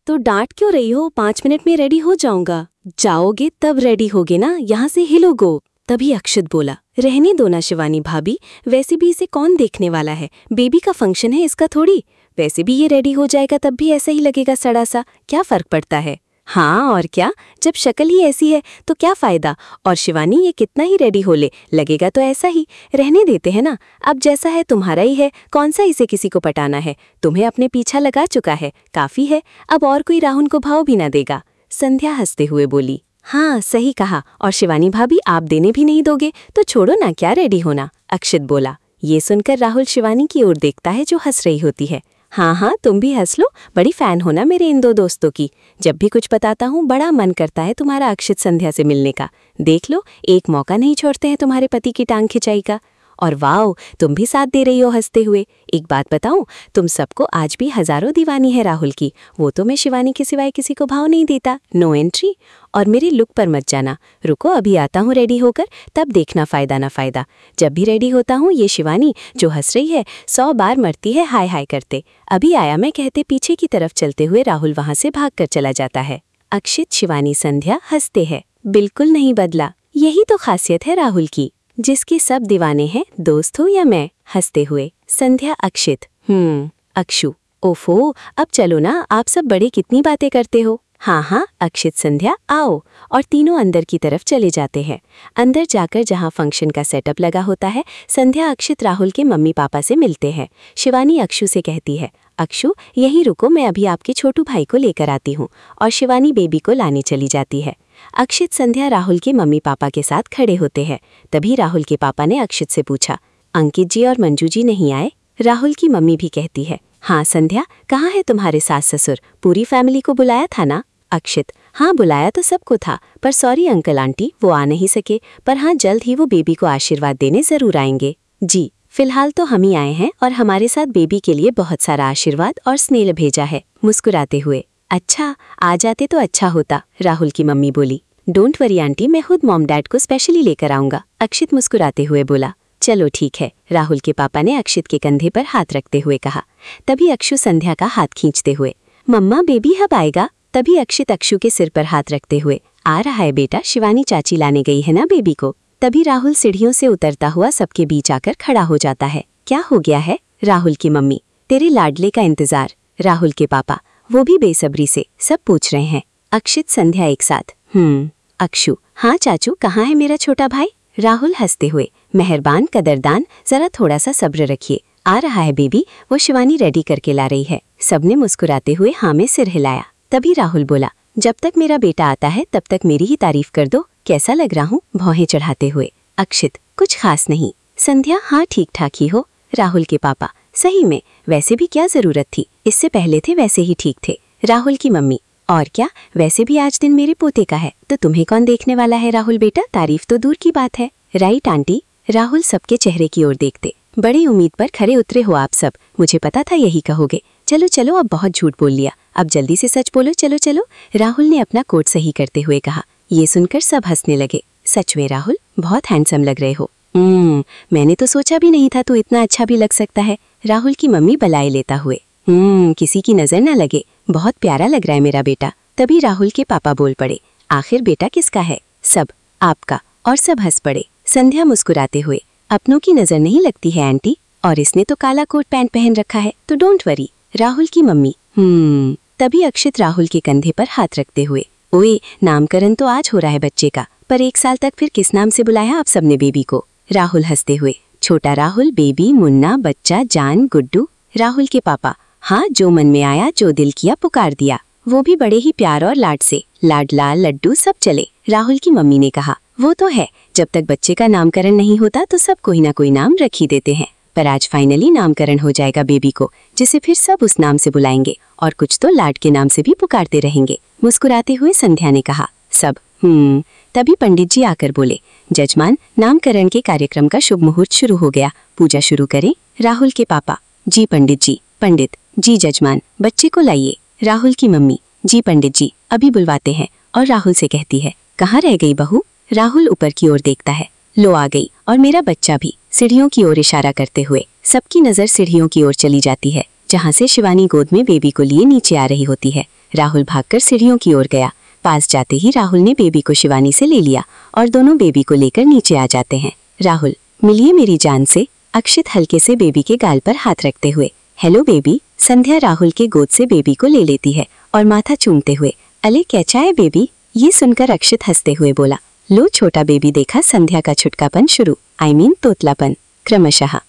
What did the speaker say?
तो डांट क्यों रही हो? 5 मिनट में रेडी हो जाऊंगा। जाओगे तब रेडी होगे ना, यहाँ से हिलोगो। तभी अक्षत बोला, रहने दो ना शिवानी भाभी, वैसे भी इसे कौन देखने वाला है, बेबी का फंक्शन है इसका थोड़ी। वैसे भी ये रेडी हो जाएगा तब भी ऐसा ही लगेगा सड़ा सा, क्या फर्क पड़ता है। हाँ और क्या, जब शक्ल ही ऐसी है तो क्या फायदा। और शिवानी ये कितना ही रेडी हो ले, लगेगा तो ऐसा ही। रहने देते हैं ना, अब जैसा है तुम्हारा ही है, कौन सा इसे किसी को पटाना है। तुम्हें अपने पीछा लगा चुका है, काफी है, अब और कोई राहुल को भाव भी ना देगा। संध्या हंसते हुए बोली, हाँ सही कहा, और शिवानी भाभी आप देने भी नहीं दोगे तो छोड़ो ना, क्या रेडी होना। अक्षत बोला। ये सुनकर राहुल शिवानी की ओर देखता है जो हंस रही होती है। हाँ हाँ तुम भी हंस लो, बड़ी फैन हो ना मेरे इन दो दोस्तों की। जब भी कुछ बताता हूँ बड़ा मन करता है तुम्हारा अक्षत संध्या से मिलने का। देख लो, एक मौका नहीं छोड़ते हैं तुम्हारे पति की टांग खिंचाई का। और वाओ, तुम भी साथ दे रही हो हंसते हुए। एक बात बताऊं, तुम सबको आज भी हजारों दीवानी है राहुल की। वो तो मैं शिवानी के सिवाय किसी को भाव नहीं देता। No entry. और मेरे लुक पर मत जाना, रुको अभी आता हूँ रेडी होकर, तब देखना फायदा ना फायदा। जब भी रेडी होता हूँ ये शिवानी जो हंस रही है 100 बार मरती है हाय हाय करते। अभी आया मैं कहते पीछे की तरफ चलते हुए राहुल वहां से भागकर चला जाता है। अक्षित शिवानी संध्या हंसते हैं। बिल्कुल नहीं बदला, यही तो खासियत है राहुल की, जिसके सब दीवाने हैं, दोस्त हो या मैं। हंसते हुए संध्या अक्षित, अक्षु, ओफो अब चलो ना, आप सब बड़े कितनी बातें करते हो। हाँ हाँ अक्षित संध्या आओ। और तीनों अंदर की तरफ चले जाते हैं। अंदर जाकर जहाँ फंक्शन का सेटअप लगा होता है, संध्या अक्षित राहुल के मम्मी पापा से मिलते हैं। शिवानी अक्षु से कहती है, अक्षु यहीं रुको, मैं अभी आपके छोटू भाई को लेकर आती हूँ। और शिवानी बेबी को लाने चली जाती है। अक्षित संध्या राहुल के मम्मी पापा के साथ खड़े होते हैं। तभी राहुल के पापा ने अक्षित से पूछा, अंकित जी और मंजू जी नहीं आए। राहुल की मम्मी भी कहती है, हाँ संध्या, कहाँ है तुम्हारे सास ससुर, पूरी फैमिली को बुलाया था ना। अक्षित, हाँ बुलाया तो सबको था, पर सॉरी अंकल आंटी वो आ नहीं सके, पर हाँ जल्द ही वो बेबी को आशीर्वाद देने जरूर आएंगे। जी फिलहाल तो हम ही आए हैं और हमारे साथ बेबी के लिए बहुत सारा आशीर्वाद और स्नेह भेजा है। मुस्कुराते हुए, अच्छा आ जाते तो अच्छा होता। राहुल की मम्मी बोली, डोंट वरी आंटी, मैं खुद मॉम डैड को स्पेशली लेकर आऊंगा। अक्षित मुस्कुराते हुए बोला, चलो ठीक है। राहुल के पापा ने अक्षित के कंधे पर हाथ रखते हुए कहा। तभी अक्षु संध्या का हाथ खींचते हुए, मम्मा बेबी कब आएगा। तभी अक्षित अक्षु के सिर पर हाथ रखते हुए, आ रहा है बेटा, शिवानी चाची लाने गई है ना बेबी को। तभी राहुल सीढ़ियों से उतरता हुआ सबके बीच आकर खड़ा हो जाता है। क्या हो गया है। राहुल की मम्मी, तेरे लाडले का इंतजार। राहुल के पापा, वो भी बेसब्री से सब पूछ रहे हैं। अक्षित संध्या एक साथ, अक्षु, हाँ चाचू कहाँ है मेरा छोटा भाई। राहुल हंसते हुए, मेहरबान कदरदान, जरा थोड़ा सा सब्र रखिए, आ रहा है बेबी, वो शिवानी रेडी करके ला रही है। सबने मुस्कुराते हुए हाँ में सिर हिलाया। तभी राहुल बोला, जब तक मेरा बेटा आता है तब तक मेरी ही तारीफ कर दो, कैसा लग रहा हूँ भौहें चढ़ाते हुए। अक्षित, कुछ खास नहीं। संध्या, हाँ ठीक ठाक ही हो। राहुल के पापा, सही में, वैसे भी क्या जरूरत थी, इससे पहले थे वैसे ही ठीक थे। राहुल की मम्मी, और क्या, वैसे भी आज दिन मेरे पोते का है तो तुम्हें कौन देखने वाला है राहुल बेटा, तारीफ तो दूर की बात है। Right aunty. राहुल सबके चेहरे की ओर देखते, बड़ी उम्मीद पर खरे उतरे हो आप सब, मुझे पता था यही कहोगे। चलो चलो अब बहुत झूठ बोल लिया, अब जल्दी से सच बोलो, चलो चलो। राहुल ने अपना कोट सही करते हुए कहा। ये सुनकर सब हंसने लगे। सच में राहुल बहुत हैंडसम लग रहे हो। मैंने तो सोचा भी नहीं था तू इतना अच्छा भी लग सकता है। राहुल की मम्मी बलाए लेता हुए, किसी की नजर ना लगे, बहुत प्यारा लग रहा है मेरा बेटा। तभी राहुल के पापा बोल पड़े, आखिर बेटा किसका है। सब, आपका। और सब हंस पड़े। संध्या मुस्कुराते हुए, अपनों की नजर नहीं लगती है आंटी, और इसने तो काला कोट पैंट पहन रखा है तो डोंट वरी। राहुल की मम्मी, तभी अक्षित राहुल के कंधे पर हाथ रखते हुए, ओए नामकरण तो आज हो रहा है बच्चे का, पर 1 साल तक फिर किस नाम से बुलाया आप सबने बेबी को। राहुल हंसते हुए, छोटा राहुल, बेबी, मुन्ना, बच्चा, जान, गुड्डू। राहुल के पापा, हाँ जो मन में आया जो दिल किया पुकार दिया, वो भी बड़े ही प्यार और लाड से, लाडला लड्डू सब चले। राहुल की मम्मी ने कहा, वो तो है, जब तक बच्चे का नामकरण नहीं होता तो सब कोई ना कोई नाम रख ही देते हैं, पर आज फाइनली नामकरण हो जाएगा बेबी को, जिसे फिर सब उस नाम से बुलाएंगे और कुछ तो लाड के नाम से भी पुकारते रहेंगे। मुस्कुराते हुए संध्या ने कहा। सब तभी पंडित जी आकर बोले, जजमान नामकरण के कार्यक्रम का शुभ मुहूर्त शुरू हो गया, पूजा शुरू करें। राहुल के पापा, जी पंडित जी। पंडित, जी जजमान, बच्चे को लाइए। राहुल की मम्मी, जी पंडित जी अभी बुलवाते हैं। और राहुल से कहती है, कहाँ रह गई बहू। राहुल ऊपर की ओर देखता है, लो आ गई, और मेरा बच्चा भी। सीढ़ियों की ओर इशारा करते हुए सबकी नजर सीढ़ियों की ओर चली जाती है, जहाँ से शिवानी गोद में बेबी को लिए नीचे आ रही होती है। राहुल भागकर सीढ़ियों की ओर गया। पास जाते ही राहुल ने बेबी को शिवानी से ले लिया और दोनों बेबी को लेकर नीचे आ जाते हैं। राहुल, मिलिए मेरी जान से, अक्षित हल्के से बेबी के गाल पर हाथ रखते हुए। Hello baby. संध्या राहुल के गोद से बेबी को ले लेती है और माथा चूमते हुए, अले कैसा है बेबी? ये सुनकर अक्षित हंसते हुए बोला। लो छोटा बेबी। देखा संध्या का छुटकापन शुरू, तोतलापन क्रमशः।